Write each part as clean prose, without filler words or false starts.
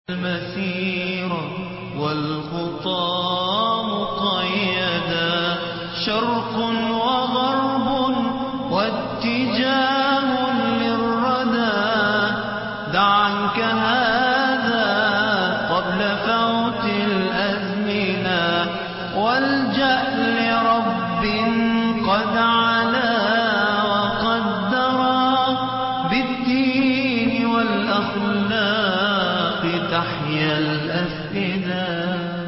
المسير والخطى مقيدا، شرق وغرب واتجاه للردى. دع عنك هذا قبل فوت الأزمنة، والجأ لرب قد علا وقدرا، بالدين والأخلاق تحيا الأفئدة.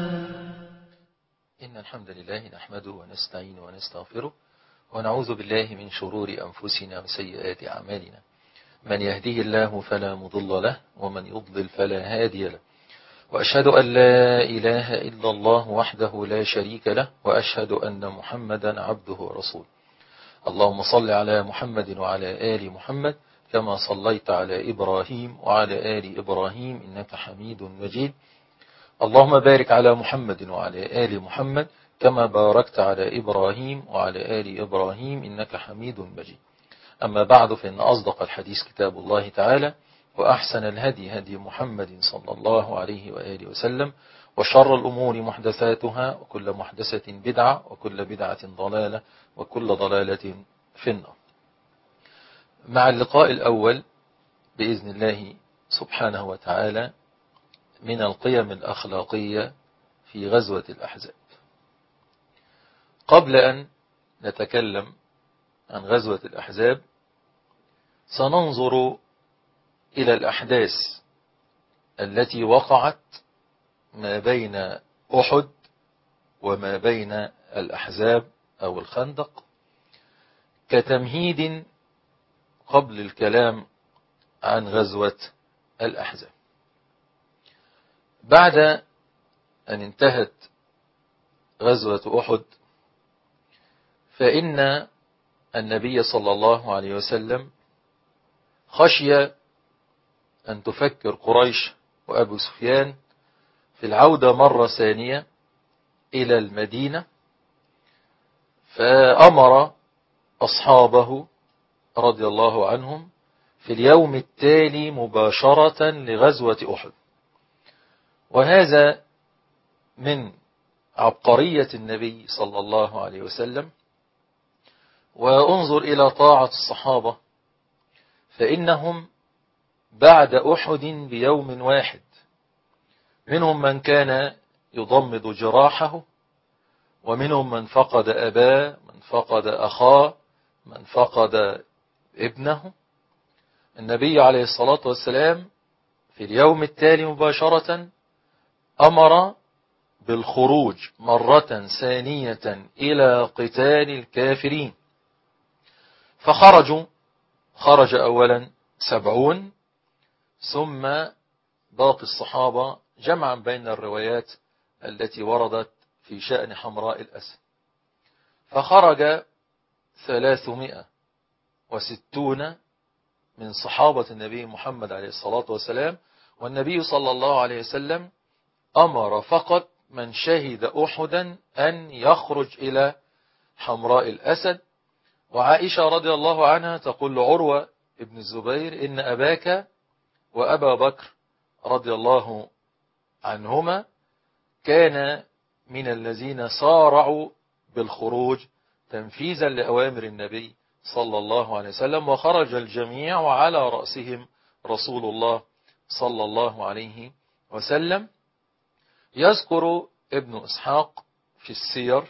إن الحمد لله نحمده ونستعينه ونستغفره، ونعوذ بالله من شرور أنفسنا وسيئات أعمالنا. من يهديه الله فلا مضل له، ومن يضلل فلا هادي له. وأشهد أن لا إله إلا الله وحده لا شريك له، وأشهد أن محمدا عبده ورسوله. اللهم صل على محمد وعلى آل محمد كما صليت على إبراهيم وعلى آل إبراهيم إنك حميد مجيد. اللهم بارك على محمد وعلى آل محمد كما باركت على إبراهيم وعلى آل إبراهيم إنك حميد مجيد. أما بعد، فإن أصدق الحديث كتاب الله تعالى، وأحسن الهدي هدي محمد صلى الله عليه وآله وسلم، وشر الأمور محدثاتها، وكل محدثة بدعة، وكل بدعة ضلالة، وكل ضلالة في النار. مع اللقاء الأول بإذن الله سبحانه وتعالى من القيم الأخلاقية في غزوة الأحزاب. قبل أن نتكلم عن غزوة الأحزاب، سننظر إلى الأحداث التي وقعت ما بين أحد وما بين الأحزاب أو الخندق، كتمهيد قبل الكلام عن غزوة الأحزاب. بعد أن انتهت غزوة أحد، فإن النبي صلى الله عليه وسلم خشي أن تفكر قريش وأبو سفيان في العودة مرة ثانية إلى المدينة، فأمر أصحابه رضي الله عنهم في اليوم التالي مباشرة لغزوة أحد. وهذا من عبقرية النبي صلى الله عليه وسلم. وانظر إلى طاعة الصحابة، فإنهم بعد أحد بيوم واحد منهم من كان يضمد جراحه، ومنهم من فقد أباه، من فقد أخاه، من فقد ابنه. النبي عليه الصلاة والسلام في اليوم التالي مباشرة أمر بالخروج مرة ثانية إلى قتال الكافرين. خرج أولا 70، ثم باقي الصحابة، جمعا بين الروايات التي وردت في شأن حمراء الأسد. فخرج 360 من صحابة النبي محمد عليه الصلاة والسلام، والنبي صلى الله عليه وسلم أمر فقط من شهد أحدا أن يخرج إلى حمراء الأسد. وعائشة رضي الله عنها تقول لعروة ابن الزبير: إن أباك وأبا بكر رضي الله عنهما كان من الذين سارعوا بالخروج تنفيذا لأوامر النبي صلى الله عليه وسلم، وخرج الجميع وعلى رأسهم رسول الله صلى الله عليه وسلم. يذكر ابن إسحاق في السير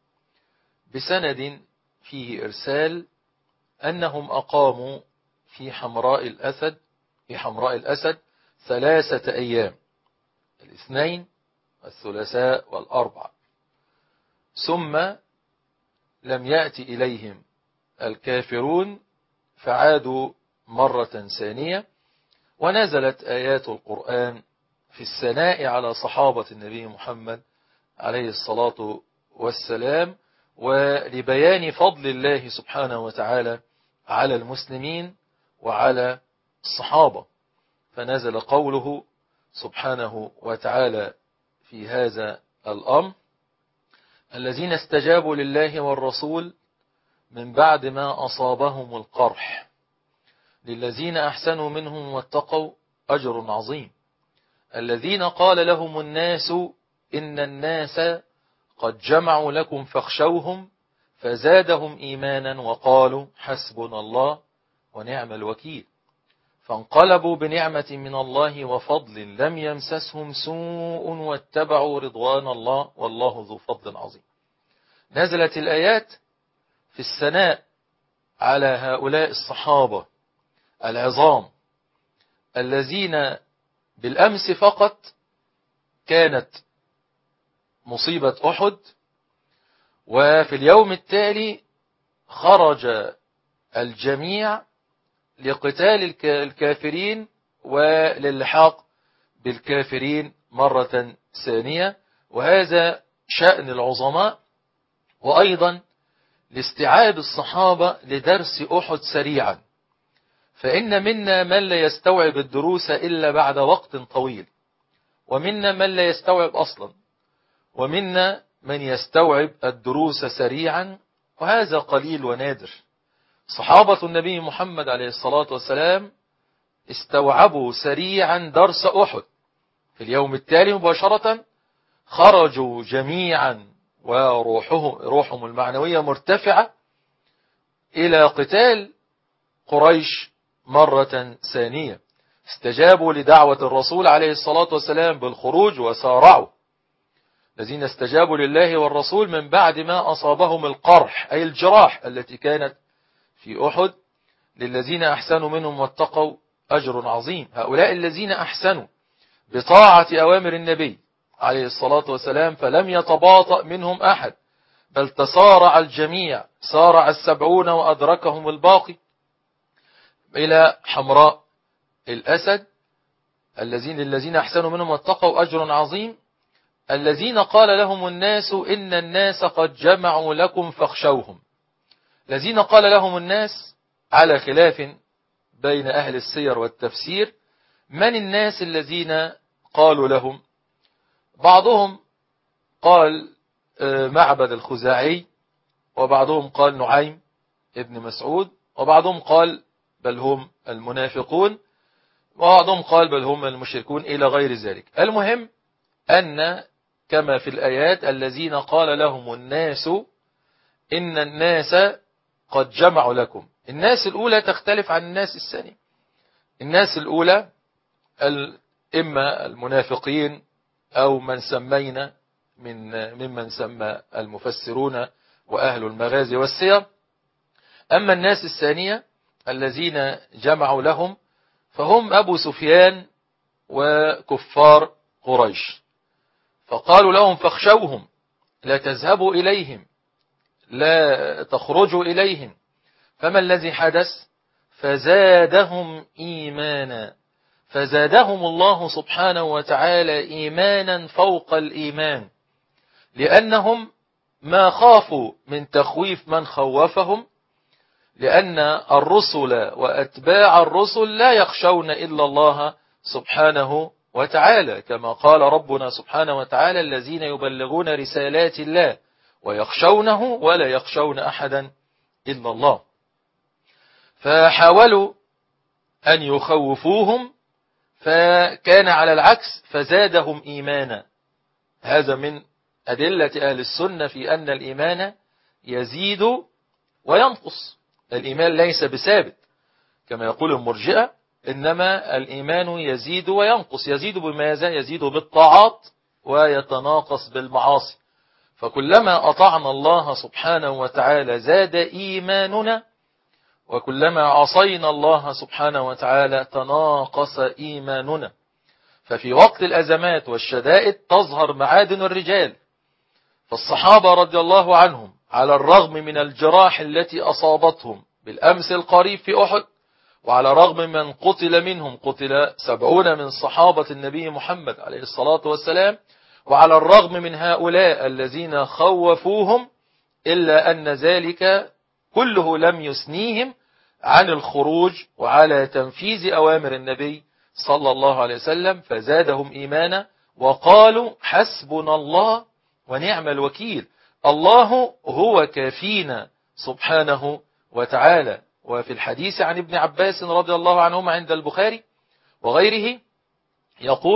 بسند فيه إرسال أنهم أقاموا في حمراء الأسد 3 أيام، الاثنين والثلاثاء والأربع، ثم لم يأتي إليهم الكافرون فعادوا مرة ثانية، ونزلت آيات القرآن في الثناء على صحابة النبي محمد عليه الصلاة والسلام، ولبيان فضل الله سبحانه وتعالى على المسلمين وعلى الصحابة. فنزل قوله سبحانه وتعالى في هذا الأمر: الذين استجابوا لله والرسول من بعد ما أصابهم القرح للذين أحسنوا منهم واتقوا أجر عظيم. الذين قال لهم الناس إن الناس قد جمعوا لكم فاخشوهم فزادهم إيمانا وقالوا حسبنا الله ونعم الوكيل، فانقلبوا بنعمة من الله وفضل لم يمسسهم سوء واتبعوا رضوان الله والله ذو فضل عظيم. نزلت الآيات في الثناء على هؤلاء الصحابة العظام الذين بالأمس فقط كانت مصيبة أحد، وفي اليوم التالي خرج الجميع لقتال الكافرين وللحاق بالكافرين مرة ثانية. وهذا شأن العظماء، وأيضا لاستيعاب الصحابة لدرس أحد سريعا، فإن منا من لا يستوعب الدروس إلا بعد وقت طويل، ومنا من لا يستوعب أصلا، ومنا من يستوعب الدروس سريعا، وهذا قليل ونادر. صحابة النبي محمد عليه الصلاة والسلام استوعبوا سريعا درس أحد. في اليوم التالي مباشرة خرجوا جميعا وروحهم المعنوية مرتفعة إلى قتال قريش مرة ثانية. استجابوا لدعوة الرسول عليه الصلاة والسلام بالخروج وسارعوا. الذين استجابوا لله والرسول من بعد ما أصابهم القرح أي الجراح التي كانت في أحد، للذين أحسنوا منهم واتقوا أجر عظيم. هؤلاء الذين أحسنوا بطاعة أوامر النبي عليه الصلاة والسلام فلم يتباطأ منهم أحد، بل تسارع الجميع، سارع 70 وأدركهم الباقي إلى حمراء الأسد. الذين أحسنوا منهم واتقوا أجر عظيم. الذين قال لهم الناس إن الناس قد جمعوا لكم فاخشوهم. الذين قال لهم الناس على خلاف بين أهل السير والتفسير، من الناس الذين قالوا لهم؟ بعضهم قال معبد الخزاعي، وبعضهم قال نعيم ابن مسعود، وبعضهم قال بل هم المنافقون، وبعضهم قال بل هم المشركون إلى غير ذلك. المهم أن كما في الآيات الذين قال لهم الناس إن الناس قد جمعوا لكم. الناس الأولى تختلف عن الناس الثانية. الناس الأولى إما المنافقين أو من سمينا ممن سمى المفسرون وأهل المغازي والسير. أما الناس الثانية الذين جمعوا لهم فهم أبو سفيان وكفار قريش، فقالوا لهم فاخشوهم، لا تذهبوا إليهم، لا تخرجوا إليهم. فما الذي حدث؟ فزادهم إيمانا، فزادهم الله سبحانه وتعالى إيمانا فوق الإيمان، لأنهم ما خافوا من تخويف من خوفهم، لأن الرسل وأتباع الرسل لا يخشون إلا الله سبحانه وتعالى، كما قال ربنا سبحانه وتعالى الذين يبلغون رسالات الله ويخشونه ولا يخشون أحدا إلا الله. فحاولوا أن يخوفوهم، فكان على العكس فزادهم إيمانا. هذا من أدلة أهل السنة في أن الإيمان يزيد وينقص. الإيمان ليس بثابت كما يقول المرجئة، إنما الإيمان يزيد وينقص. يزيد بماذا؟ يزيد بالطاعات ويتناقص بالمعاصي. فكلما أطعنا الله سبحانه وتعالى زاد إيماننا، وكلما عصينا الله سبحانه وتعالى تناقص إيماننا. ففي وقت الأزمات والشدائد تظهر معادن الرجال. فالصحابة رضي الله عنهم على الرغم من الجراح التي أصابتهم بالأمس القريب في أحد، وعلى رغم من قتل منهم، قتل 70 من صحابة النبي محمد عليه الصلاة والسلام، وعلى الرغم من هؤلاء الذين خوفوهم، إلا أن ذلك كله لم يسنيهم عن الخروج وعلى تنفيذ أوامر النبي صلى الله عليه وسلم، فزادهم إيمانا وقالوا حسبنا الله ونعم الوكيل. الله هو كافينا سبحانه وتعالى. وفي الحديث عن ابن عباس رضي الله عنهما عند البخاري وغيره يقول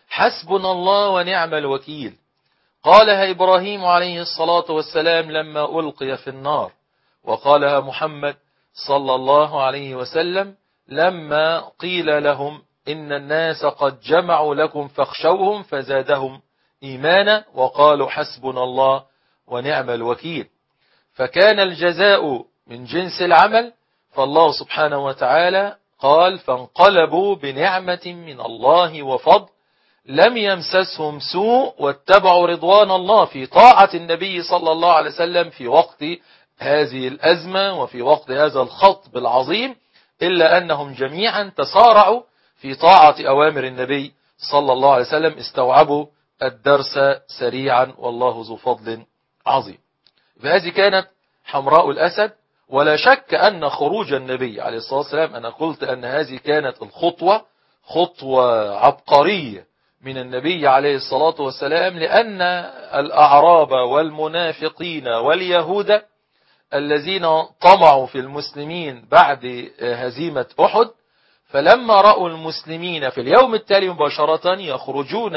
حسبنا الله ونعم الوكيل. قالها إبراهيم عليه الصلاة والسلام لما ألقي في النار، وقالها محمد صلى الله عليه وسلم لما قيل لهم إن الناس قد جمعوا لكم فاخشوهم فزادهم إيمانا وقالوا حسبنا الله ونعم الوكيل. فكان الجزاء من جنس العمل، فالله سبحانه وتعالى قال فانقلبوا بنعمة من الله وفضل لم يمسسهم سوء واتبعوا رضوان الله، في طاعة النبي صلى الله عليه وسلم في وقت هذه الأزمة وفي وقت هذا الخطب العظيم، إلا أنهم جميعا تسارعوا في طاعة أوامر النبي صلى الله عليه وسلم، استوعبوا الدرس سريعا والله ذو فضل عظيم. فهذه كانت حمراء الأسد. ولا شك أن خروج النبي عليه الصلاة والسلام، أنا قلت أن هذه كانت خطوة عبقرية من النبي عليه الصلاة والسلام، لأن الأعراب والمنافقين واليهود الذين طمعوا في المسلمين بعد هزيمة أحد، فلما رأوا المسلمين في اليوم التالي مباشرة يخرجون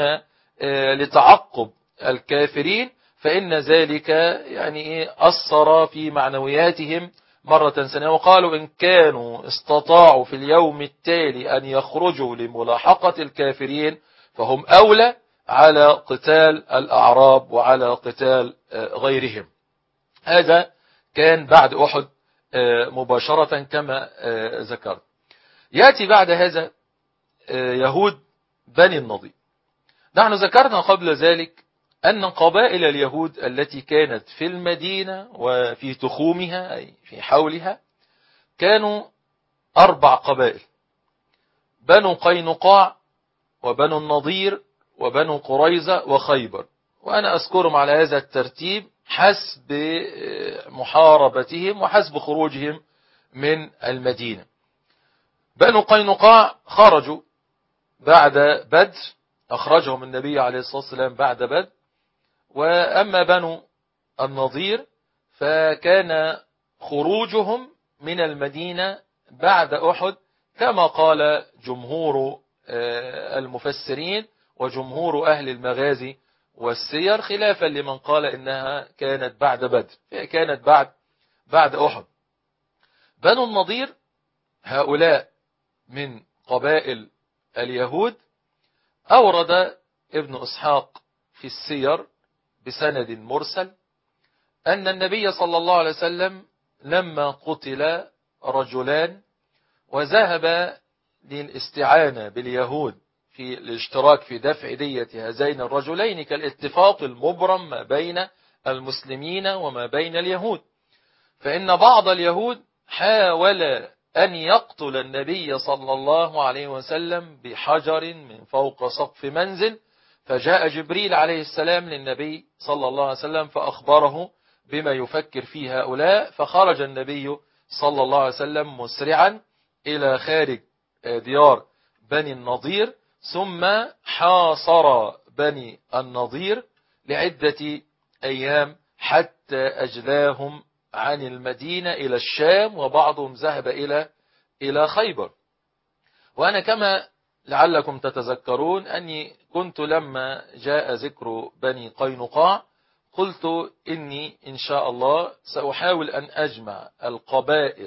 لتعقب الكافرين، فإن ذلك يعني أثر في معنوياتهم مرة ثانية، وقالوا إن كانوا استطاعوا في اليوم التالي أن يخرجوا لملاحقة الكافرين فهم أولى على قتال الأعراب وعلى قتال غيرهم. هذا كان بعد أحد مباشرة كما ذكرت. يأتي بعد هذا يهود بني النضير. نحن ذكرنا قبل ذلك أن قبائل اليهود التي كانت في المدينة وفي تخومها أي في حولها كانوا 4 قبائل: بنو قينقاع وبنو النضير وبنو قريظة وخيبر، وأنا أذكرهم على هذا الترتيب حسب محاربتهم وحسب خروجهم من المدينة. بنو قينقاع خرجوا بعد بدر، أخرجهم النبي عليه الصلاة والسلام بعد بدر. وأما بنو النضير فكان خروجهم من المدينة بعد أحد كما قال جمهور المفسرين وجمهور أهل المغازي والسير، خلافا لمن قال إنها كانت بعد بدر، كانت بعد أحد. بنو النضير هؤلاء من قبائل اليهود. أورد ابن إسحاق في السير بسند مرسل أن النبي صلى الله عليه وسلم لما قتل رجلان وذهب للاستعانة باليهود في الاشتراك في دفع دية هذين الرجلين كالاتفاق المبرم ما بين المسلمين وما بين اليهود، فإن بعض اليهود حاول أن يقتل النبي صلى الله عليه وسلم بحجر من فوق سقف منزل، فجاء جبريل عليه السلام للنبي صلى الله عليه وسلم فأخبره بما يفكر فيه هؤلاء، فخرج النبي صلى الله عليه وسلم مسرعا إلى خارج ديار بني النضير، ثم حاصر بني النضير لعدة أيام حتى أجلاهم عن المدينة إلى الشام، وبعضهم ذهب إلى خيبر. وأنا كما لعلكم تتذكرون أني كنت لما جاء ذكر بني قينقاع قلت إني إن شاء الله سأحاول أن أجمع القبائل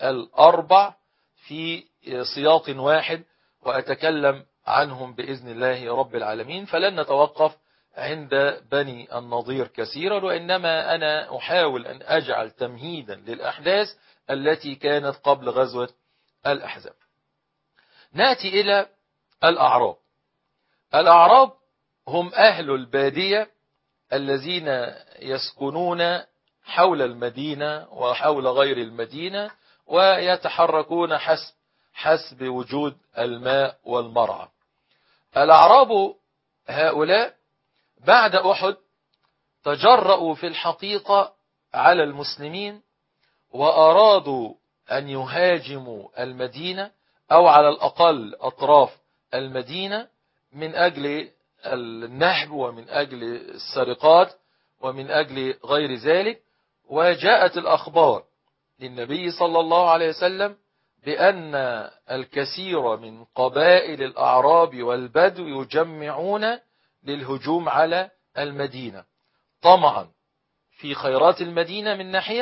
4 في سياق واحد وأتكلم عنهم بإذن الله رب العالمين، فلن نتوقف عند بني النضير كثيرا، وإنما أنا أحاول أن أجعل تمهيدا للأحداث التي كانت قبل غزوة الأحزاب. نأتي إلى الأعراب. الأعراب هم أهل البادية الذين يسكنون حول المدينة وحول غير المدينة ويتحركون حسب وجود الماء والمرعى. الأعراب هؤلاء بعد أحد تجرؤوا في الحقيقة على المسلمين وأرادوا أن يهاجموا المدينة أو على الأقل أطراف المدينة من أجل النهب ومن أجل السرقات ومن أجل غير ذلك. وجاءت الأخبار للنبي صلى الله عليه وسلم بأن الكثير من قبائل الأعراب والبدو يجمعون للهجوم على المدينة طمعا في خيرات المدينة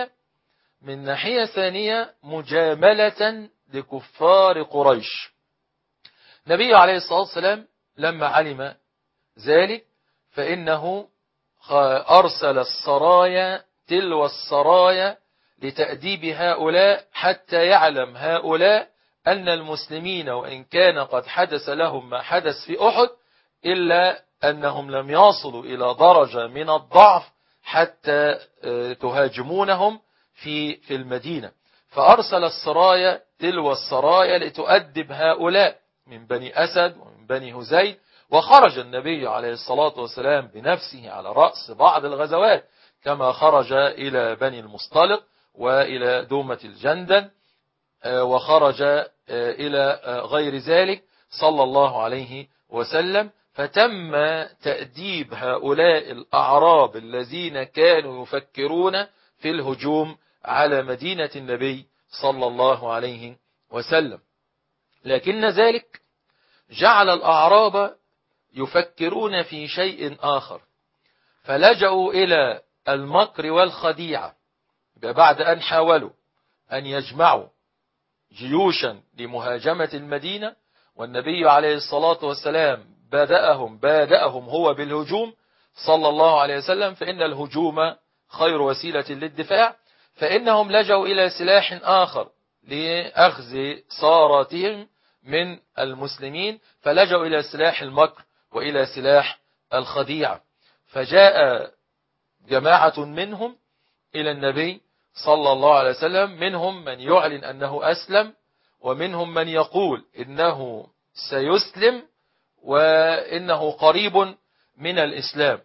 من ناحية ثانية مجاملة لكفار قريش. النبي عليه الصلاة والسلام لما علم ذلك فإنه أرسل السرايا تلو السرايا لتأديب هؤلاء حتى يعلم هؤلاء أن المسلمين وإن كان قد حدث لهم ما حدث في أحد إلا أنهم لم يصلوا إلى درجة من الضعف حتى تهاجمونهم في المدينة. فأرسل السرايا تلو السرايا لتؤدب هؤلاء من بني أسد ومن بني هزيل. وخرج النبي عليه الصلاة والسلام بنفسه على رأس بعض الغزوات كما خرج إلى بني المصطلق وإلى دومة الجندل وخرج إلى غير ذلك صلى الله عليه وسلم. فتم تأديب هؤلاء الأعراب الذين كانوا يفكرون في الهجوم على مدينة النبي صلى الله عليه وسلم. لكن ذلك جعل الأعراب يفكرون في شيء آخر، فلجأوا إلى المكر والخديعة بعد أن حاولوا أن يجمعوا جيوشا لمهاجمة المدينة، والنبي عليه الصلاة والسلام بادأهم هو بالهجوم صلى الله عليه وسلم، فإن الهجوم خير وسيلة للدفاع. فإنهم لجأوا إلى سلاح آخر لأخذ صارتهم من المسلمين، فلجأوا إلى سلاح المكر وإلى سلاح الخديعة. فجاء جماعة منهم إلى النبي صلى الله عليه وسلم، منهم من يعلن أنه أسلم ومنهم من يقول إنه سيسلم وإنه قريب من الإسلام.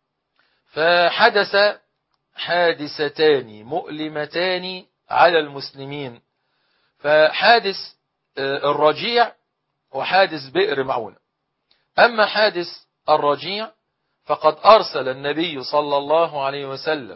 فحدث حادثتان مؤلمتان على المسلمين، فحادث الرجيع وحادث بئر معونة. أما حادث الرجيع فقد أرسل النبي صلى الله عليه وسلم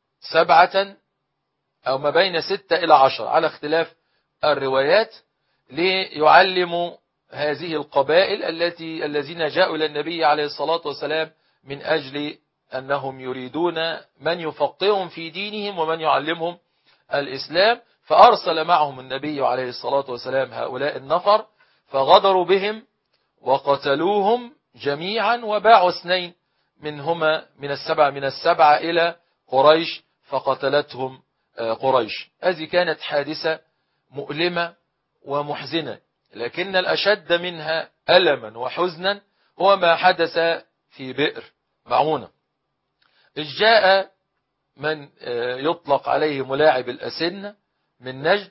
7 أو ما بين 6 إلى 10 على اختلاف الروايات ليعلموا هذه القبائل الذين جاءوا إلى النبي عليه الصلاة والسلام من أجل أنهم يريدون من يفقههم في دينهم ومن يعلمهم الإسلام. فأرسل معهم النبي عليه الصلاة والسلام هؤلاء النفر، فغدروا بهم وقتلوهم جميعا وباعوا 2 منهما من السبعة إلى قريش فقتلتهم قريش. هذه كانت حادثة مؤلمة ومحزنة، لكن الأشد منها ألما وحزنا هو ما حدث في بئر معونة. إذ جاء من يطلق عليه ملاعب الأسنة من نجد.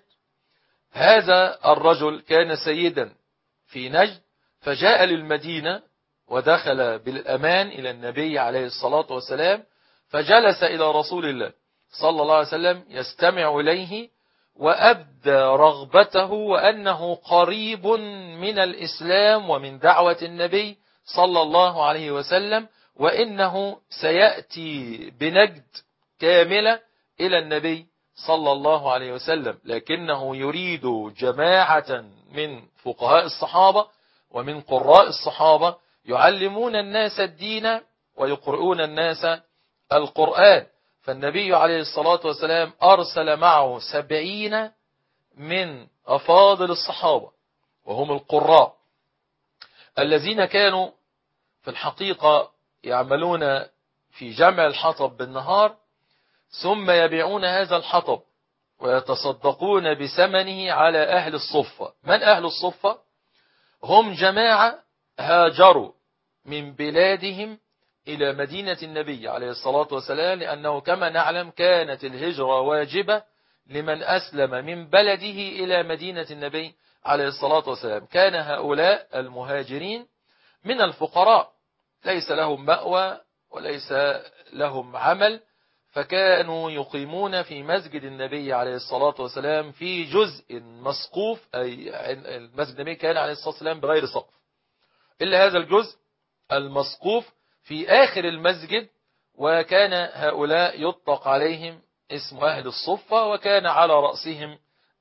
هذا الرجل كان سيدا في نجد، فجاء للمدينة ودخل بالأمان إلى النبي عليه الصلاة والسلام، فجلس إلى رسول الله صلى الله عليه وسلم يستمع إليه وأبدى رغبته وأنه قريب من الإسلام ومن دعوة النبي صلى الله عليه وسلم، وإنه سيأتي بنجد كاملة إلى النبي صلى الله عليه وسلم، لكنه يريد جماعة من فقهاء الصحابة ومن قراء الصحابة يعلمون الناس الدين ويقرؤون الناس القرآن. فالنبي عليه الصلاة والسلام أرسل معه 70 من أفاضل الصحابة وهم القراء الذين كانوا في الحقيقة يعملون في جمع الحطب بالنهار، ثم يبيعون هذا الحطب ويتصدقون بثمنه على أهل الصفة. من أهل الصفة؟ هم جماعة هاجروا من بلادهم إلى مدينة النبي عليه الصلاة والسلام، لأنه كما نعلم كانت الهجرة واجبة لمن أسلم من بلده إلى مدينة النبي عليه الصلاة والسلام. كان هؤلاء المهاجرين من الفقراء ليس لهم مأوى وليس لهم عمل، فكانوا يقيمون في مسجد النبي عليه الصلاة والسلام في جزء مسقوف، أي المسجد النبي كان عليه الصلاة والسلام بغير سقف إلا هذا الجزء المسقوف في آخر المسجد، وكان هؤلاء يطلق عليهم اسم أهل الصفة، وكان على رأسهم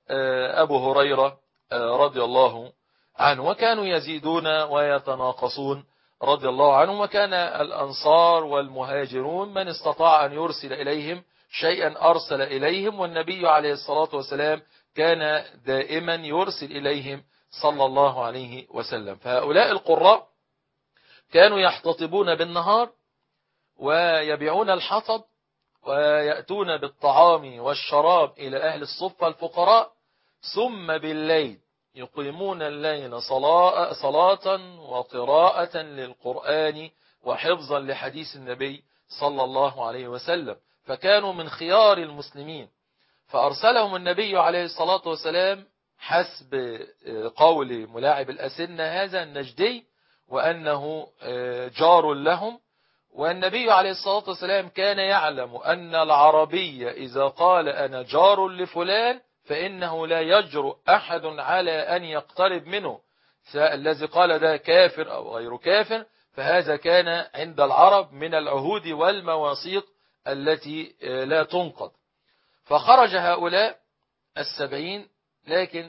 أبو هريرة رضي الله عنه، وكانوا يزيدون ويتناقصون رضي الله عنهم. وكان الأنصار والمهاجرون من استطاع أن يرسل إليهم شيئا أرسل إليهم، والنبي عليه الصلاة والسلام كان دائما يرسل إليهم صلى الله عليه وسلم. فهؤلاء القراء كانوا يحتطبون بالنهار ويبيعون الحطب ويأتون بالطعام والشراب إلى أهل الصفة الفقراء، ثم بالليل يقيمون الليل صلاة وقراءة للقرآن وحفظا لحديث النبي صلى الله عليه وسلم. فكانوا من خيار المسلمين، فأرسلهم النبي عليه الصلاة والسلام حسب قول ملاعب الأسنة هذا النجدي وأنه جار لهم. والنبي عليه الصلاة والسلام كان يعلم أن العربي إذا قال أنا جار لفلان فإنه لا يجرؤ أحد على أن يقترب منه، الذي قال ده كافر أو غير كافر. فهذا كان عند العرب من العهود والمواثيق التي لا تنقض. فخرج هؤلاء 70، لكن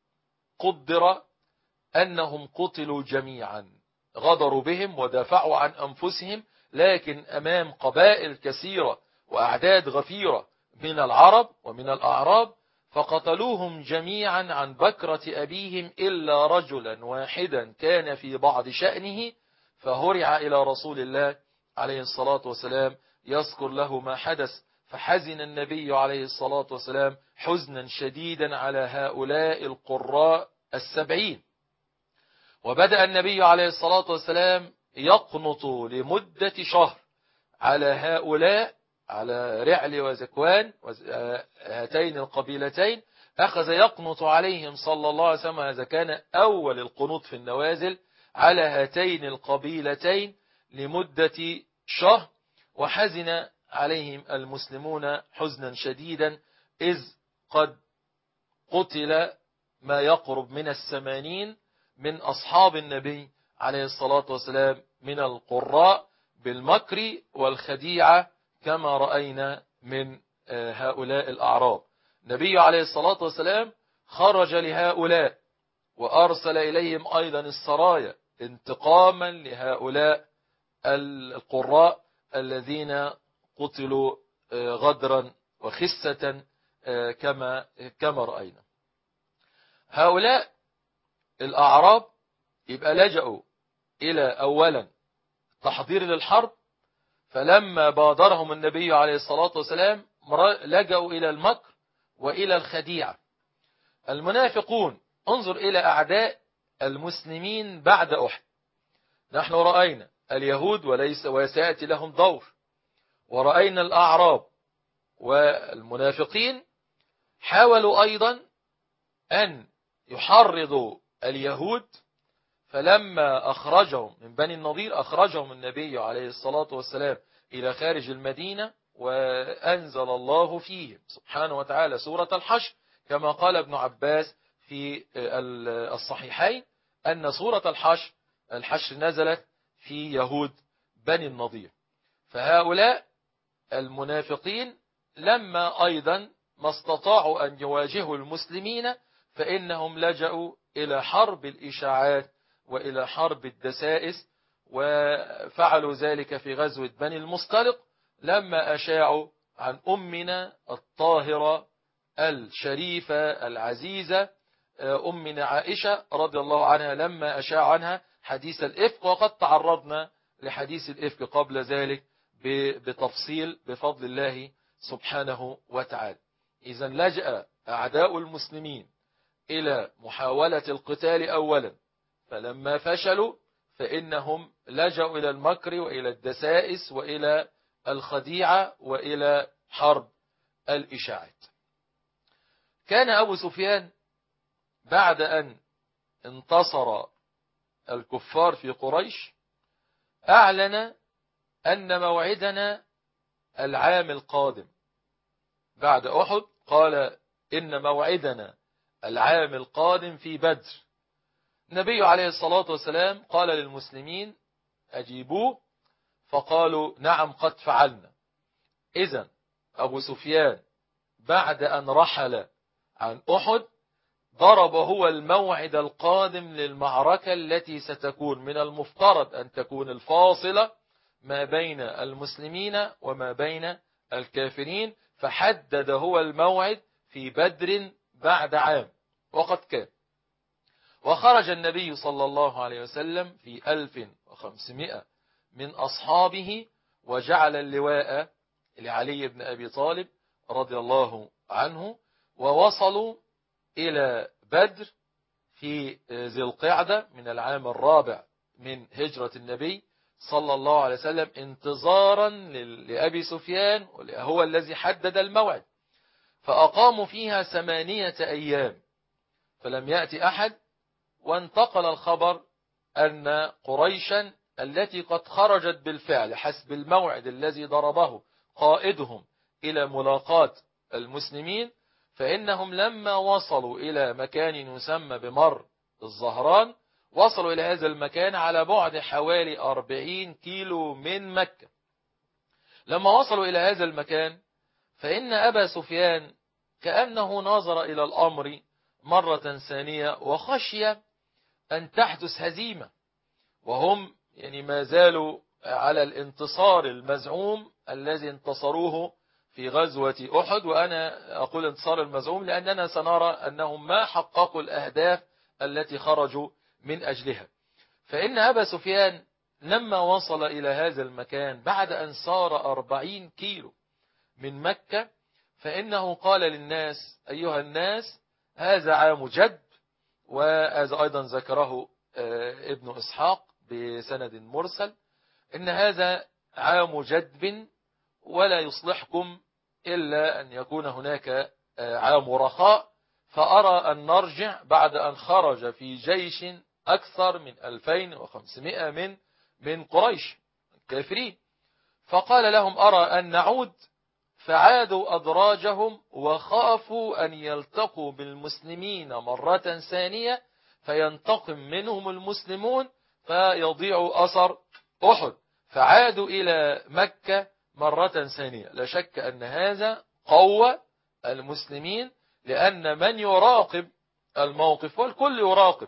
قدر أنهم قتلوا جميعا، غدروا بهم ودافعوا عن أنفسهم، لكن أمام قبائل كثيرة وأعداد غفيرة من العرب ومن الأعراب فقتلوهم جميعا عن بكرة أبيهم إلا رجلا واحدا كان في بعض شأنه، فهرع إلى رسول الله عليه الصلاة والسلام يذكر له ما حدث. فحزن النبي عليه الصلاة والسلام حزنا شديدا على هؤلاء القراء 70. وبدأ النبي عليه الصلاة والسلام يقنط لمدة شهر على هؤلاء، على رعل وزكوان هاتين القبيلتين، أخذ يقنط عليهم صلى الله عليه وسلم. هذا كان أول القنوط في النوازل على هاتين القبيلتين لمدة شهر. وحزن عليهم المسلمون حزنا شديدا، إذ قد قتل ما يقرب من 80 من أصحاب النبي عليه الصلاة والسلام من القراء بالمكر والخديعة كما رأينا من هؤلاء الأعراب. النبي عليه الصلاة والسلام خرج لهؤلاء وأرسل إليهم أيضا السرايا انتقاما لهؤلاء القراء الذين قتلوا غدرا وخسة كما رأينا. هؤلاء الأعراب يبقى لجأوا إلى أولا تحضير للحرب، فلما بادرهم النبي عليه الصلاة والسلام لجأوا إلى المكر وإلى الخديعة. المنافقون، انظر إلى أعداء المسلمين بعد أحد. نحن رأينا اليهود وسيأتي لهم دور، ورأينا الأعراب والمنافقين حاولوا أيضا أن يحرضوا اليهود. فلما أخرجهم من بني النضير أخرجهم النبي عليه الصلاة والسلام إلى خارج المدينة، وأنزل الله فيهم سبحانه وتعالى سورة الحشر، كما قال ابن عباس في الصحيحين أن سورة الحشر نزلت في يهود بني النضير. فهؤلاء المنافقين لما أيضا ما استطاعوا أن يواجهوا المسلمين فإنهم لجأوا إلى حرب الإشاعات وإلى حرب الدسائس، وفعلوا ذلك في غزوة بني المصطلق لما أشاعوا عن أمنا الطاهرة الشريفة العزيزة أمنا عائشة رضي الله عنها، لما أشاع عنها حديث الإفك. وقد تعرضنا لحديث الإفك قبل ذلك بتفصيل بفضل الله سبحانه وتعالى. إذا لجأ أعداء المسلمين إلى محاولة القتال أولا، فلما فشلوا فإنهم لجأوا إلى المكر وإلى الدسائس وإلى الخديعة وإلى حرب الإشاعات. كان أبو سفيان بعد أن انتصر الكفار في قريش أعلن أن موعدنا العام القادم. بعد أحد قال إن موعدنا العام القادم في بدر. النبي عليه الصلاة والسلام قال للمسلمين أجيبوه، فقالوا نعم قد فعلنا. إذن أبو سفيان بعد أن رحل عن أحد ضرب هو الموعد القادم للمعركة التي ستكون من المفترض أن تكون الفاصلة ما بين المسلمين وما بين الكافرين، فحدد هو الموعد في بدر بعد عام. وقد كان، وخرج النبي صلى الله عليه وسلم في 1500 من أصحابه، وجعل اللواء لعلي بن أبي طالب رضي الله عنه، ووصلوا إلى بدر في ذي القعدة من العام الرابع من هجرة النبي صلى الله عليه وسلم، انتظارا لأبي سفيان، هو الذي حدد الموعد. فأقاموا فيها 8 أيام فلم يأتي أحد، وانتقل الخبر أن قريشا التي قد خرجت بالفعل حسب الموعد الذي ضربه قائدهم إلى ملاقاة المسلمين، فإنهم لما وصلوا إلى مكان يسمى بمر الزهران، وصلوا إلى هذا المكان على بعد حوالي 40 كيلو من مكة. لما وصلوا إلى هذا المكان، فإن أبا سفيان كأنه نظر إلى الأمر مرة ثانية وخشي أن تحدث هزيمة، وهم يعني ما زالوا على الانتصار المزعوم الذي انتصروه في غزوة أحد. وأنا أقول انتصار المزعوم لأننا سنرى أنهم ما حققوا الأهداف التي خرجوا من أجلها. فإن أبا سفيان لما وصل إلى هذا المكان بعد أن سار 40 كيلو من مكة، فإنه قال للناس: أيها الناس، هذا عام جد. وهذا أيضا ذكره ابن إسحاق بسند مرسل، إن هذا عام جدب ولا يصلحكم إلا أن يكون هناك عام رخاء، فأرى أن نرجع بعد أن خرج في جيش أكثر من 2500 من قريش الكافرين. فقال لهم: أرى أن نعود. فعادوا أدراجهم وخافوا أن يلتقوا بالمسلمين مرة ثانية فينتقم منهم المسلمون فيضيعوا أثر أحد، فعادوا إلى مكة مرة ثانية. لا شك أن هذا قوى المسلمين، لأن من يراقب الموقف، والكل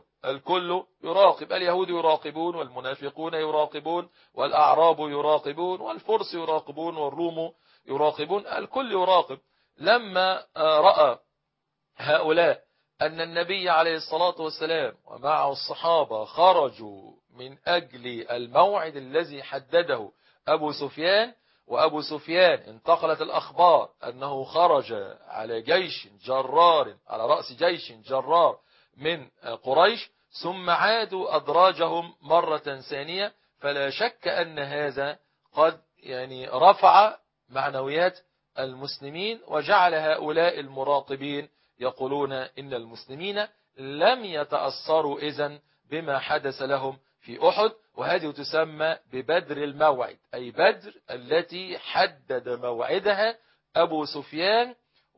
يراقب، اليهود يراقبون، والمنافقون يراقبون، والأعراب يراقبون، والفرس يراقبون، والروم يراقبون، الكل يراقب. لما رأى هؤلاء أن النبي عليه الصلاة والسلام ومعه الصحابة خرجوا من أجل الموعد الذي حدده أبو سفيان، وأبو سفيان انتقلت الأخبار أنه خرج على جيش جرار، على رأس جيش جرار من قريش، ثم عادوا أدراجهم مرة ثانية، فلا شك أن هذا قد يعني رفع معنويات المسلمين، وجعل هؤلاء المراقبين يقولون إن المسلمين لم يتأثروا إذن بما حدث لهم في أحد. وهذه تسمى ببدر الموعد، أي بدر التي حدد موعدها أبو سفيان،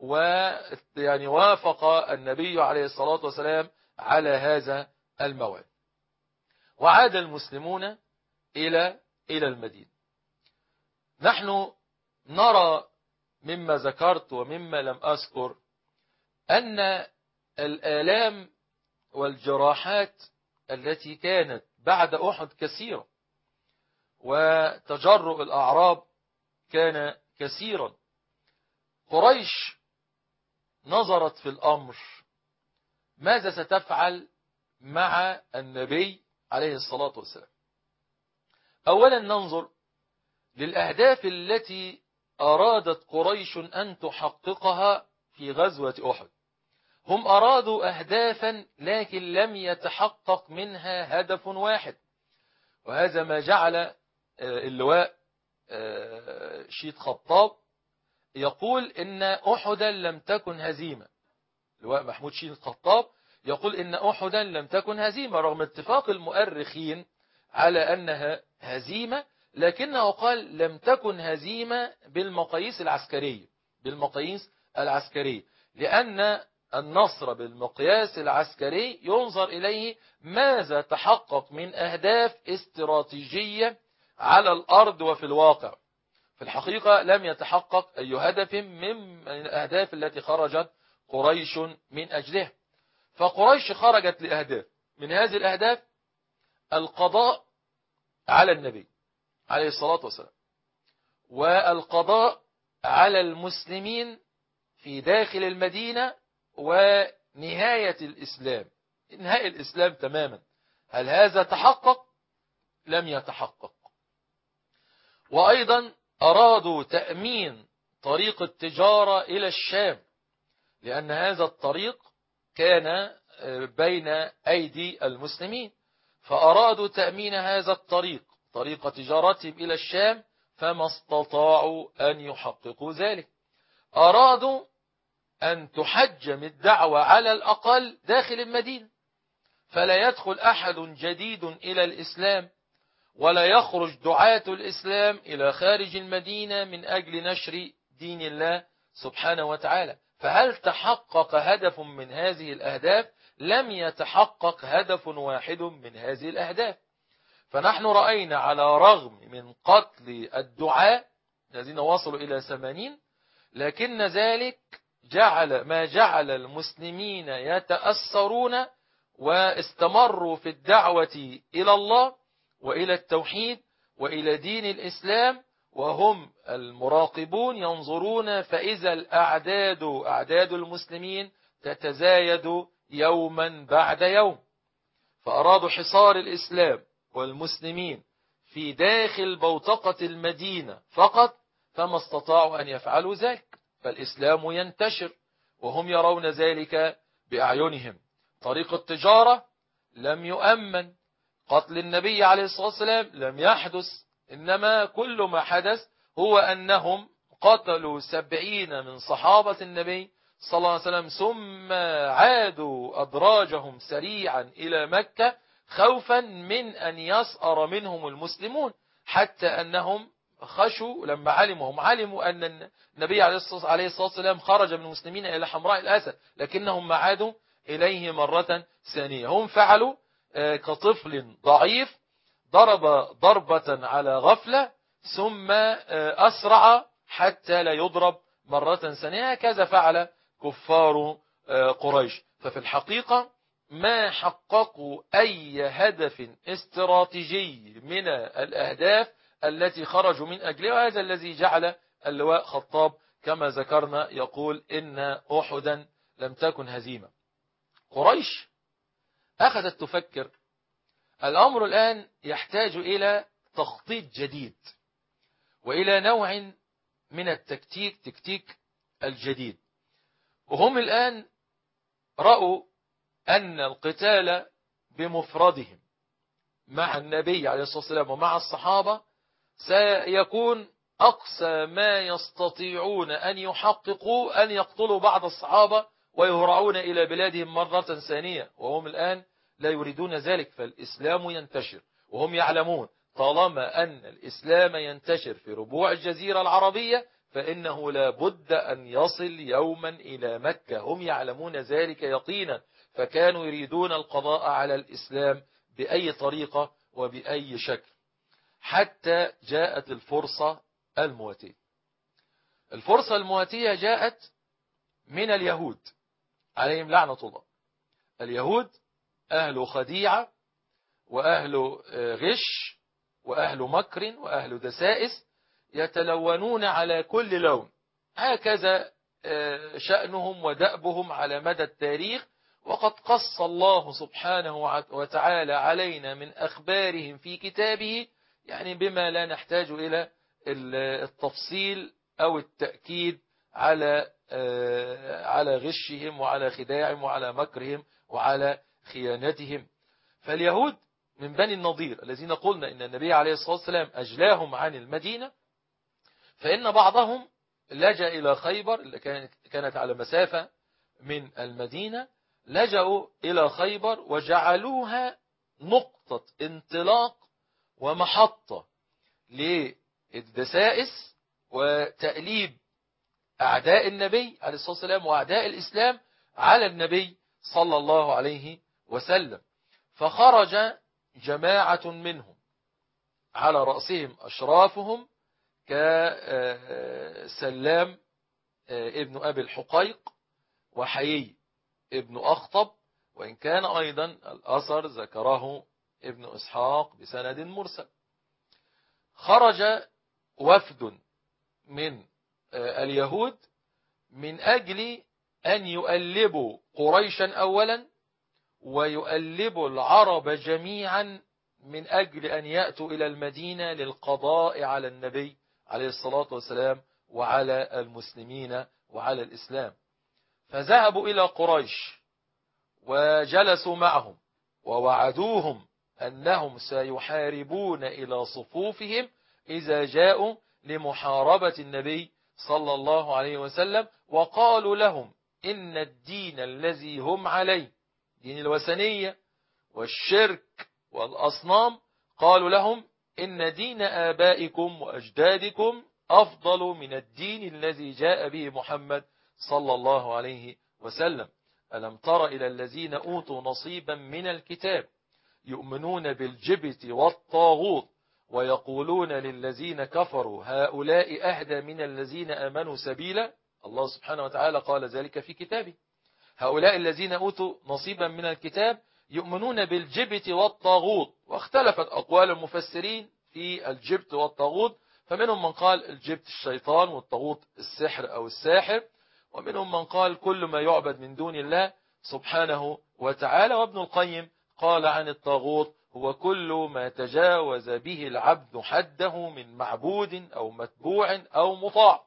ويعني وافق النبي عليه الصلاة والسلام على هذا الموعد. وعاد المسلمون إلى المدينة. نحن نرى مما ذكرت ومما لم أذكر أن الآلام والجراحات التي كانت بعد أحد كثيرة، وتجرؤ الأعراب كان كثيرا. قريش نظرت في الأمر ماذا ستفعل مع النبي عليه الصلاة والسلام. أولا ننظر للأهداف التي أرادت قريش أن تحققها في غزوة أحد. هم أرادوا أهدافا لكن لم يتحقق منها هدف واحد، وهذا ما جعل اللواء شيد خطاب يقول إن أحدا لم تكن هزيمة. اللواء محمود شيد خطاب يقول إن أحدا لم تكن هزيمة، رغم اتفاق المؤرخين على أنها هزيمة، لكنه قال لم تكن هزيمة بالمقاييس العسكرية، لأن النصر بالمقياس العسكري ينظر إليه ماذا تحقق من أهداف استراتيجية على الأرض وفي الواقع. في الحقيقة لم يتحقق أي هدف من الأهداف التي خرجت قريش من أجلها. فقريش خرجت لأهداف، من هذه الأهداف القضاء على النبي عليه الصلاة والسلام، والقضاء على المسلمين في داخل المدينة، ونهاية الإسلام، إنهاء الإسلام تماما. هل هذا تحقق؟ لم يتحقق. وأيضا أرادوا تأمين طريق التجارة إلى الشام، لأن هذا الطريق كان بين أيدي المسلمين، فأرادوا تأمين هذا الطريق، طريق تجارتهم إلى الشام، فما استطاعوا أن يحققوا ذلك. أرادوا أن تحجم الدعوة على الأقل داخل المدينة، فلا يدخل أحد جديد إلى الإسلام، ولا يخرج دعاة الإسلام إلى خارج المدينة من أجل نشر دين الله سبحانه وتعالى. فهل تحقق هدف من هذه الأهداف؟ لم يتحقق هدف واحد من هذه الأهداف. فنحن رأينا على رغم من قتل الدعاة الذين وصلوا إلى 80، لكن ذلك جعل المسلمين يتأثرون واستمروا في الدعوة إلى الله وإلى التوحيد وإلى دين الإسلام، وهم المراقبون ينظرون، فإذا أعداد المسلمين تتزايد يوما بعد يوم. فأرادوا حصار الإسلام والمسلمين في داخل بوتقة المدينة فقط، فما استطاعوا أن يفعلوا ذلك، فالإسلام ينتشر وهم يرون ذلك بأعينهم. طريق التجارة لم يؤمن، قتل النبي عليه الصلاة والسلام لم يحدث، إنما كل ما حدث هو أنهم قتلوا 70 من صحابة النبي صلى الله عليه وسلم، ثم عادوا أدراجهم سريعا إلى مكة خوفا من أن يسأر منهم المسلمون، حتى أنهم خشوا لما علموا أن النبي عليه الصلاة والسلام خرج من المسلمين إلى حمراء الأسد، لكنهم ما عادوا إليه مرة ثانية. هم فعلوا كطفل ضعيف ضرب ضربة على غفلة ثم أسرع حتى لا يضرب مرة ثانية. هكذا فعل كفار قريش. ففي الحقيقة ما حققوا أي هدف استراتيجي من الأهداف التي خرجوا من أجلها، وهذا الذي جعل اللواء خطاب كما ذكرنا يقول إن أحدا لم تكن هزيمة. قريش أخذت تفكر الأمر الآن يحتاج إلى تخطيط جديد وإلى نوع من التكتيك الجديد. وهم الآن رأوا أن القتال بمفردهم مع النبي عليه الصلاة والسلام ومع الصحابة سيكون أقصى ما يستطيعون أن يحققوا أن يقتلوا بعض الصحابة ويهرعون إلى بلادهم مرة ثانية، وهم الآن لا يريدون ذلك، فالإسلام ينتشر، وهم يعلمون طالما أن الإسلام ينتشر في ربوع الجزيرة العربية فإنه لا بد أن يصل يوما إلى مكة. هم يعلمون ذلك يقينا، فكانوا يريدون القضاء على الإسلام بأي طريقة وبأي شكل، حتى جاءت الفرصة المواتية. الفرصة المواتية جاءت من اليهود عليهم لعنة الله. اليهود أهل خديعة وأهل غش وأهل مكر وأهل دسائس، يتلونون على كل لون، هكذا شأنهم ودأبهم على مدى التاريخ. وقد قص الله سبحانه وتعالى علينا من أخبارهم في كتابه يعني بما لا نحتاج إلى التفصيل أو التأكيد على غشهم وعلى خداعهم وعلى مكرهم وعلى خيانتهم. فاليهود من بني النضير الذين قلنا إن النبي عليه الصلاة والسلام أجلاهم عن المدينة، فإن بعضهم لجأ إلى خيبر اللي كانت على مسافة من المدينة، لجأوا إلى خيبر وجعلوها نقطة انطلاق ومحطة للدسائس وتأليب أعداء النبي عليه الصلاة والسلام وأعداء الإسلام على النبي صلى الله عليه وسلم. فخرج جماعة منهم على رأسهم أشرافهم كسلام ابن أبي الحقيق وحيي ابن أخطب، وإن كان أيضا الأثر ذكره ابن إسحاق بسند مرسل. خرج وفد من اليهود من أجل أن يؤلبوا قريشا أولا، ويؤلبوا العرب جميعا من أجل أن يأتوا إلى المدينة للقضاء على النبي عليه الصلاة والسلام وعلى المسلمين وعلى الإسلام. فذهبوا إلى قريش وجلسوا معهم ووعدوهم أنهم سيحاربون إلى صفوفهم إذا جاءوا لمحاربة النبي صلى الله عليه وسلم، وقالوا لهم إن الدين الذي هم عليه، دين الوثنية والشرك والأصنام، قالوا لهم إن دين آبائكم وأجدادكم أفضل من الدين الذي جاء به محمد صلى الله عليه وسلم. ألم تر إلى الذين أوتوا نصيبا من الكتاب يؤمنون بالجبت والطاغوت ويقولون للذين كفروا هؤلاء أهدى من الذين آمنوا سبيلا. الله سبحانه وتعالى قال ذلك في كتابه. هؤلاء الذين أوتوا نصيبا من الكتاب يؤمنون بالجبت والطاغوت، واختلفت أقوال المفسرين في الجبت والطاغوت، فمنهم من قال الجبت الشيطان والطاغوت السحر أو الساحر، ومنهم من قال كل ما يعبد من دون الله سبحانه وتعالى. وابن القيم قال عن الطاغوت هو كل ما تجاوز به العبد حده من معبود أو متبوع أو مطاع.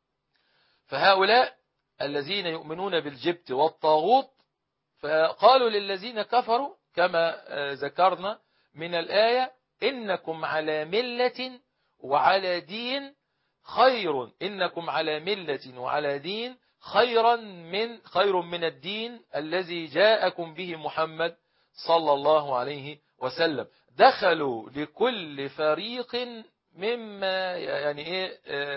فهؤلاء الذين يؤمنون بالجبت والطاغوت فقالوا للذين كفروا كما ذكرنا من الآية إنكم على ملة وعلى دين خير، إنكم على ملة وعلى دين خير من الدين الذي جاءكم به محمد صلى الله عليه وسلم. دخلوا لكل فريق مما يعني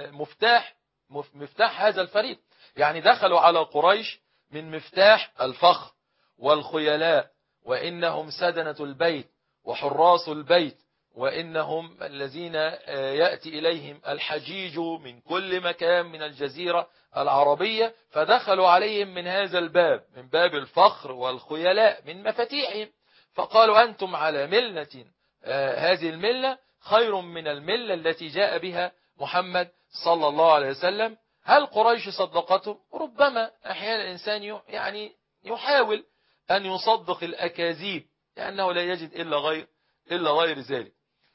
مفتاح هذا الفريق، يعني دخلوا على قريش من مفتاح الفخر والخيلاء، وإنهم سدنة البيت وحراس البيت، وإنهم الذين يأتي إليهم الحجيج من كل مكان من الجزيرة العربية، فدخلوا عليهم من هذا الباب، من باب الفخر والخيلاء، من مفاتيحهم، فقالوا أنتم على ملة، هذه الملة خير من الملة التي جاء بها محمد صلى الله عليه وسلم. هل قريش صدقته؟ ربما أحيانا الإنسان يعني يحاول أن يصدق الأكاذيب لأنه لا يجد إلا غير ذلك.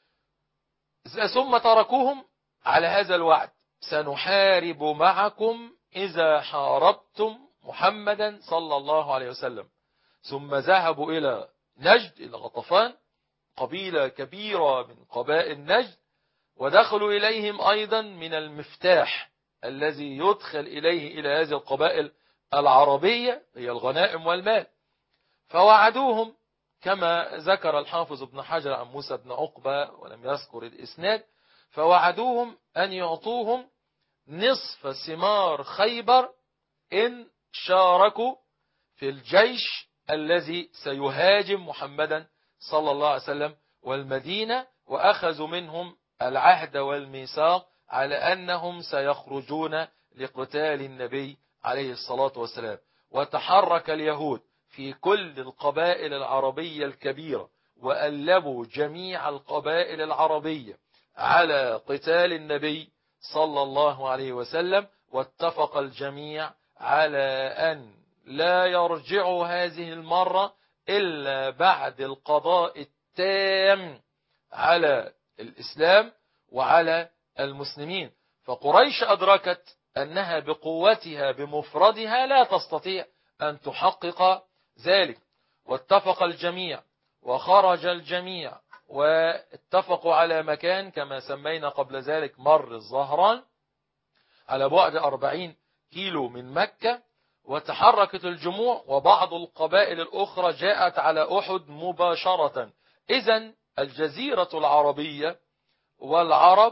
ثم تركوهم على هذا الوعد: سنحارب معكم إذا حاربتم محمدا صلى الله عليه وسلم. ثم ذهبوا إلى نجد، إلى غطفان، قبيلة كبيرة من قبائل نجد، ودخلوا إليهم أيضا من المفتاح الذي يدخل إليه إلى هذه القبائل العربية، هي الغنائم والمال. فوعدوهم كما ذكر الحافظ ابن حجر عن موسى بن عقبة ولم يذكر الإسناد، فوعدوهم أن يعطوهم نصف ثمار خيبر إن شاركوا في الجيش الذي سيهاجم محمدا صلى الله عليه وسلم والمدينة، وأخذوا منهم العهد والميثاق على أنهم سيخرجون لقتال النبي عليه الصلاة والسلام. وتحرك اليهود في كل القبائل العربية الكبيرة وألبوا جميع القبائل العربية على قتال النبي صلى الله عليه وسلم، واتفق الجميع على أن لا يرجعوا هذه المرة إلا بعد القضاء التام على الإسلام وعلى المسلمين. فقريش أدركت أنها بقوتها بمفردها لا تستطيع أن تحقق ذلك، واتفق الجميع وخرج الجميع واتفقوا على مكان كما سمينا قبل ذلك مر الزهران على بعد 40 كيلو من مكة. وتحركت الجموع، وبعض القبائل الأخرى جاءت على أحد مباشرة. إذن الجزيرة العربية والعرب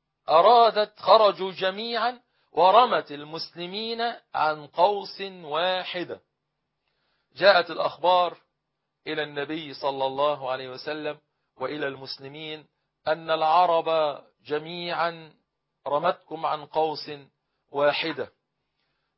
خرجوا جميعا ورمت المسلمين عن قوس واحدة. جاءت الأخبار إلى النبي صلى الله عليه وسلم وإلى المسلمين أن العرب جميعا رمتكم عن قوس واحدة.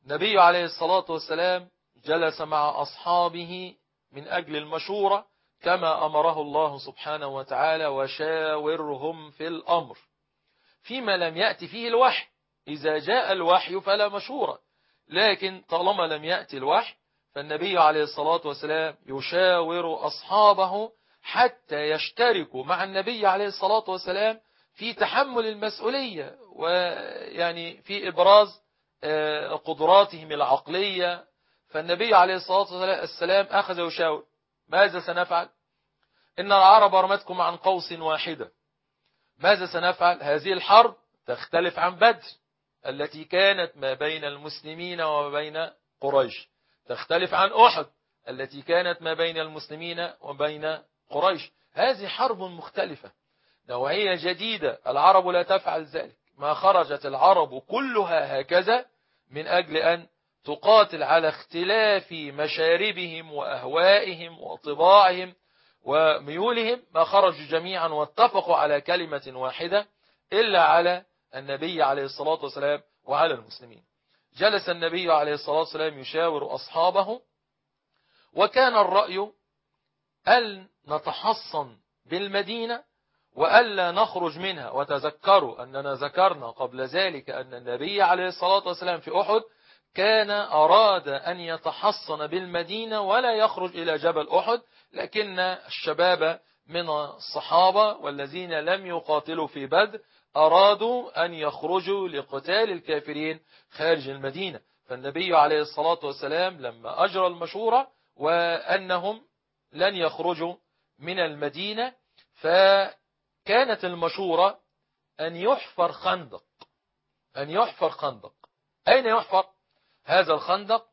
النبي عليه الصلاة والسلام جلس مع أصحابه من أجل المشورة كما أمره الله سبحانه وتعالى: وشاورهم في الأمر فيما لم يأتي فيه الوحي. إذا جاء الوحي فلا مشورة، لكن طالما لم يأتي الوحي فالنبي عليه الصلاة والسلام يشاور أصحابه حتى يشتركوا مع النبي عليه الصلاة والسلام في تحمل المسؤولية، ويعني في إبراز قدراتهم العقلية. فالنبي عليه الصلاة والسلام أخذ يشاور: ماذا سنفعل؟ إن العرب رمتكم عن قوس واحدة، ماذا سنفعل؟ هذه الحرب تختلف عن بدر التي كانت ما بين المسلمين وما بين قريش، تختلف عن أحد التي كانت ما بين المسلمين وبين قريش. هذه حرب مختلفة، نوعية جديدة، العرب لا تفعل ذلك. ما خرجت العرب كلها هكذا من أجل أن تقاتل على اختلاف مشاربهم وأهوائهم وطباعهم وميولهم، ما خرجوا جميعا واتفقوا على كلمة واحدة إلا على النبي عليه الصلاة والسلام وعلى المسلمين. جلس النبي عليه الصلاة والسلام يشاور أصحابه، وكان الرأي أن نتحصن بالمدينة وألا نخرج منها. وتذكروا أننا ذكرنا قبل ذلك أن النبي عليه الصلاة والسلام في أحد كان أراد أن يتحصن بالمدينة ولا يخرج إلى جبل أحد، لكن الشباب من الصحابة والذين لم يقاتلوا في بدر أرادوا أن يخرجوا لقتال الكافرين خارج المدينة. فالنبي عليه الصلاة والسلام لما أجرى المشورة وأنهم لن يخرجوا من المدينة، فكانت المشورة أن يحفر خندق. أين يحفر هذا الخندق؟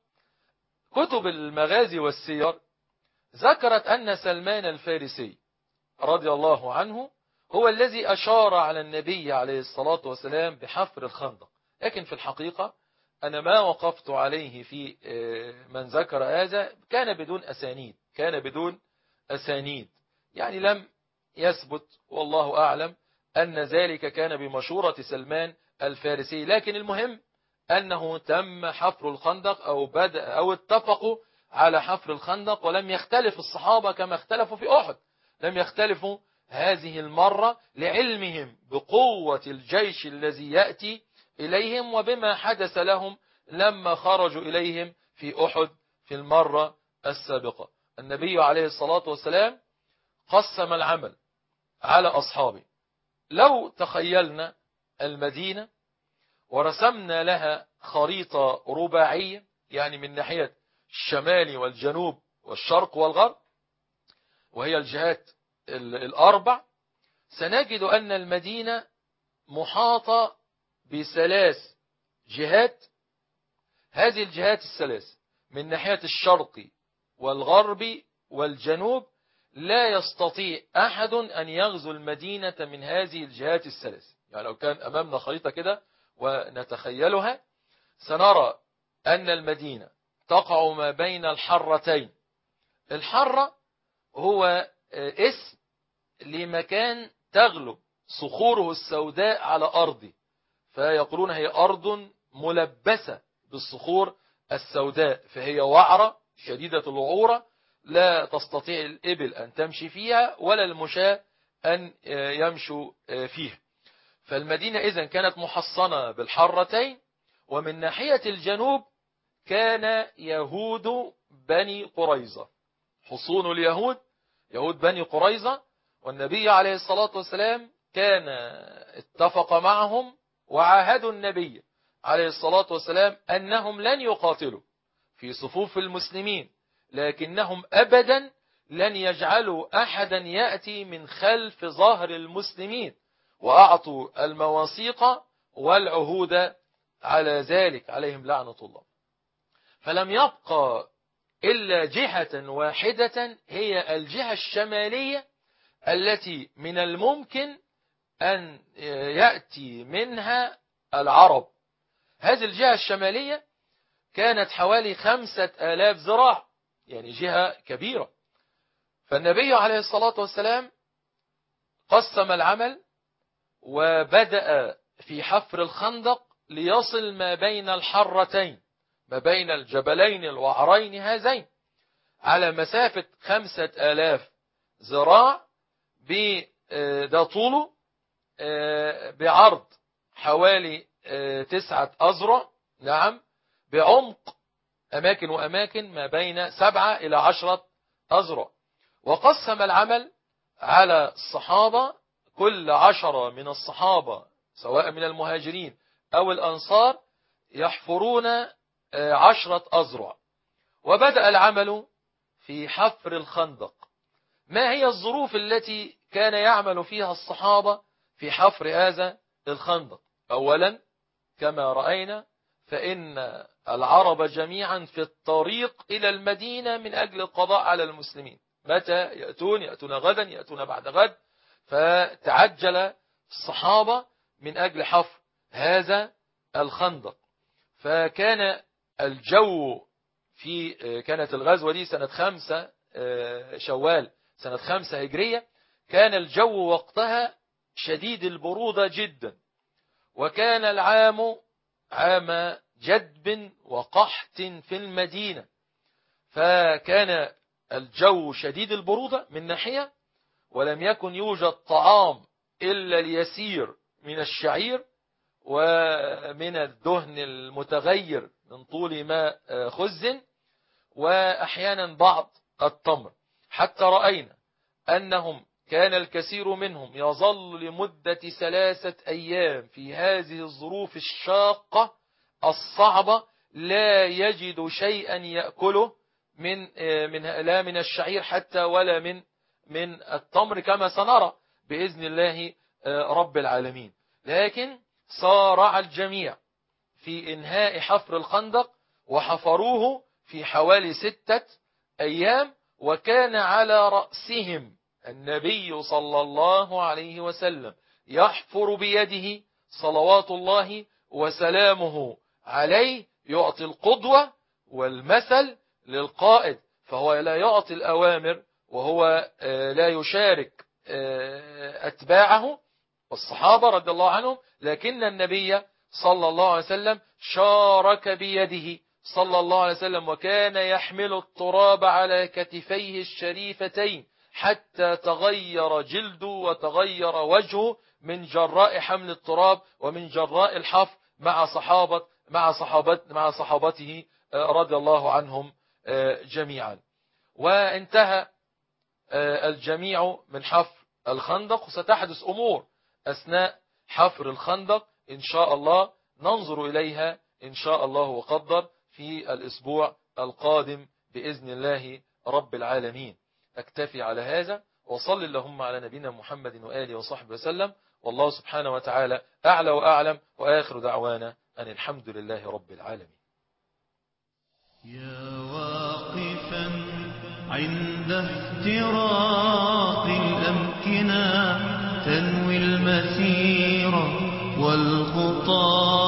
كتب المغازي والسير ذكرت أن سلمان الفارسي رضي الله عنه هو الذي أشار على النبي عليه الصلاة والسلام بحفر الخندق، لكن في الحقيقة أنا ما وقفت عليه في من ذكر هذا كان بدون أسانيد، يعني لم يثبت والله أعلم أن ذلك كان بمشورة سلمان الفارسي. لكن المهم أنه تم حفر الخندق أو اتفقوا على حفر الخندق، ولم يختلف الصحابة كما اختلفوا في أحد، لم يختلفوا هذه المرة لعلمهم بقوة الجيش الذي يأتي إليهم وبما حدث لهم لما خرجوا إليهم في أحد في المرة السابقة. النبي عليه الصلاة والسلام قسم العمل على أصحابه. لو تخيلنا المدينة ورسمنا لها خريطة رباعية، يعني من ناحية الشمال والجنوب والشرق والغرب، وهي الجهات الأربع، سنجد أن المدينة محاطة بثلاث جهات. هذه الجهات الثلاث من ناحية الشرق والغرب والجنوب لا يستطيع أحد أن يغزو المدينة من هذه الجهات الثلاث. يعني لو كان أمامنا خريطة كده ونتخيلها، سنرى أن المدينة تقع ما بين الحرتين. الحرة هو اسم لمكان تغلب صخوره السوداء على أرضه، فيقولون هي أرض ملبسة بالصخور السوداء، فهي وعرة شديدة الوعورة لا تستطيع الإبل أن تمشي فيها ولا المشاة أن يمشوا فيها. فالمدينة إذن كانت محصنة بالحرتين. ومن ناحية الجنوب كان يهود بني قريظة، حصون اليهود يهود بني قريظة، والنبي عليه الصلاة والسلام كان اتفق معهم وعاهدوا النبي عليه الصلاة والسلام أنهم لن يقاتلوا في صفوف المسلمين، لكنهم أبدا لن يجعلوا أحدا يأتي من خلف ظهر المسلمين، وأعطوا المواثيق والعهود على ذلك عليهم لعنة الله. فلم يبقى إلا جهة واحدة هي الجهة الشمالية التي من الممكن أن يأتي منها العرب. هذه الجهة الشمالية كانت حوالي 5000 ذراع، يعني جهة كبيرة. فالنبي عليه الصلاة والسلام قسم العمل وبدأ في حفر الخندق ليصل ما بين الحرتين، ما بين الجبلين الوعرين هذين على مسافة 5000 ذراع، ده طوله، بعرض حوالي 9 أذرع، نعم، بعمق أماكن وأماكن ما بين 7 إلى 10 أذرع. وقسم العمل على الصحابة، كل 10 من الصحابة سواء من المهاجرين أو الأنصار يحفرون 10 أذرع. وبدأ العمل في حفر الخندق. ما هي الظروف التي كان يعمل فيها الصحابة في حفر هذا الخندق؟ أولا كما رأينا فإن العرب جميعا في الطريق إلى المدينة من أجل القضاء على المسلمين. متى يأتون غدا، يأتون بعد غد، فتعجل الصحابة من أجل حفر هذا الخندق. فكان الجو كانت الغزوة دي سنة 5 شوال سنة 5 هجرية. كان الجو وقتها شديد البرودة جدا، وكان العام عام جدب وقحط في المدينة. فكان الجو شديد البرودة من ناحية، ولم يكن يوجد طعام إلا اليسير من الشعير ومن الدهن المتغير من طول ما خزن، وأحيانا بعض التمر، حتى رأينا أنهم كان الكثير منهم يظل لمدة 3 أيام في هذه الظروف الشاقة الصعبة لا يجد شيئا يأكله لا من الشعير حتى ولا من التمر، كما سنرى بإذن الله رب العالمين. لكن صارع الجميع في إنهاء حفر الخندق، وحفروه في حوالي 6 أيام، وكان على رأسهم النبي صلى الله عليه وسلم يحفر بيده صلوات الله وسلامه عليه، يعطي القدوة والمثل للقائد، فهو لا يعطي الأوامر وهو لا يشارك أتباعه والصحابة رضي الله عنهم، لكن النبي صلى الله عليه وسلم شارك بيده صلى الله عليه وسلم، وكان يحمل التراب على كتفيه الشريفتين حتى تغير جلده وتغير وجهه من جراء حمل التراب ومن جراء الحفر مع صحابته رضي الله عنهم جميعا. وانتهى الجميع من حفر الخندق، وستحدث أمور أثناء حفر الخندق إن شاء الله ننظر إليها إن شاء الله وقدر في الأسبوع القادم بإذن الله رب العالمين. أكتفي على هذا، وصل اللهم على نبينا محمد وآله وصحبه وسلم، والله سبحانه وتعالى أعلى وأعلم، وآخر دعوانا أن الحمد لله رب العالمين. يا واقفا عند افتراق الأمكنة تنوي المسير والخطى